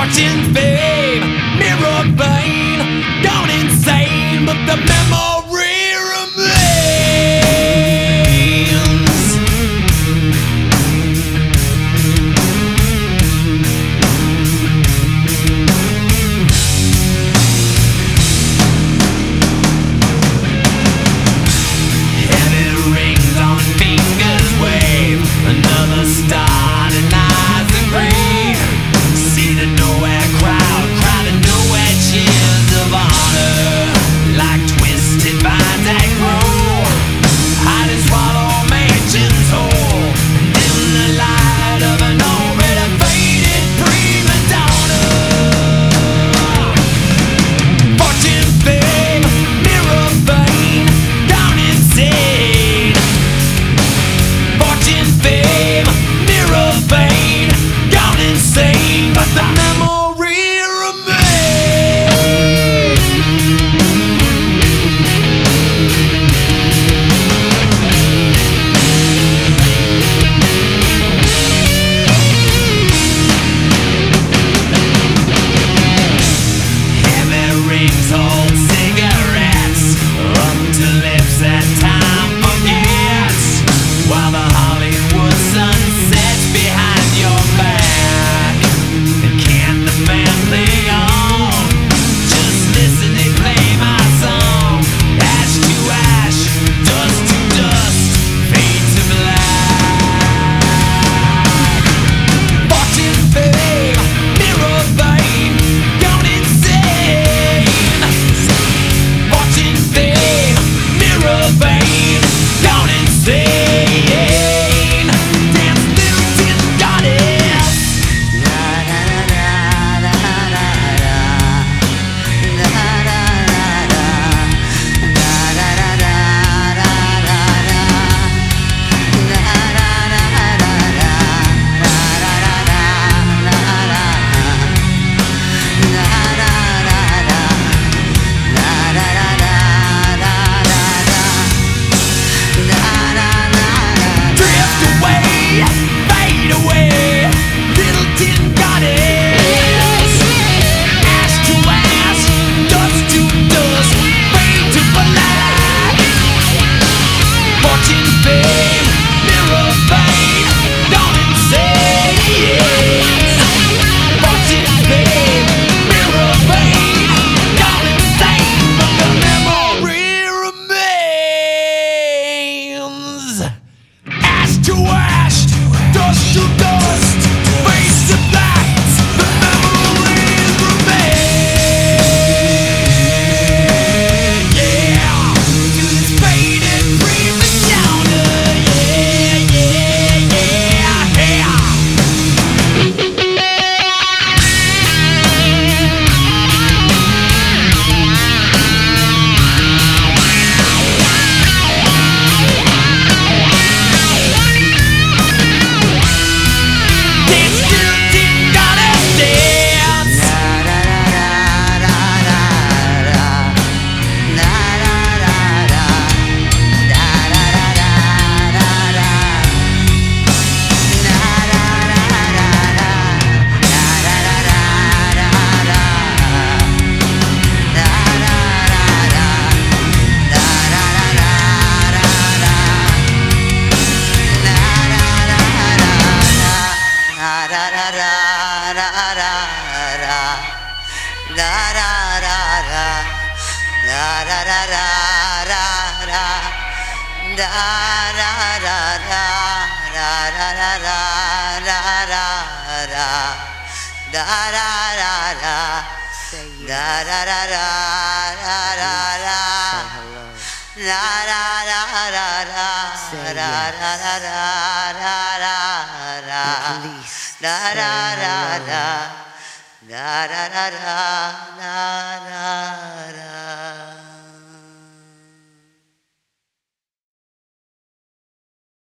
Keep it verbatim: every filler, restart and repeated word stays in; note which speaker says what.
Speaker 1: Fortune, fame, mirror vein, gone insane, but the memory remains. Heavy rings on fingers wave, another star denies the grave. See the nowhere crowd, crowd of nowhere cheers of honor, like twisted vines that grow, hide and swallow mansions whole, in the light of an already faded prima donna. Fortune, fame, mirror vein, gone insane. Fortune, fame, mirror vein, gone insane, but the memory remains. Heavy rings hold cigarettes up to lips that time forgets, while the Hollywood sun sets behind your back. And can't the family on just listen, they play my song? Ash to ash, dust to dust, fade to black. Fortune, fame, mirror vein, gone insane. Fortune, fame, mirror vein, gone insane. Dance, little tin goddess. Drift away, fade away, little tin goddess. Ash to ash, dust to dust, fade to black. Fortune, fame, mirror vein, gone insane. Fortune, fame, mirror vein, gone insane, but the memory remains. Ash to ash, dust to dust, face to black, the memories remain. Yeah, to this faded prima donna. Yeah, yeah, yeah, yeah. Dance, little tin goddess, dance.
Speaker 2: Da da da da da da da da.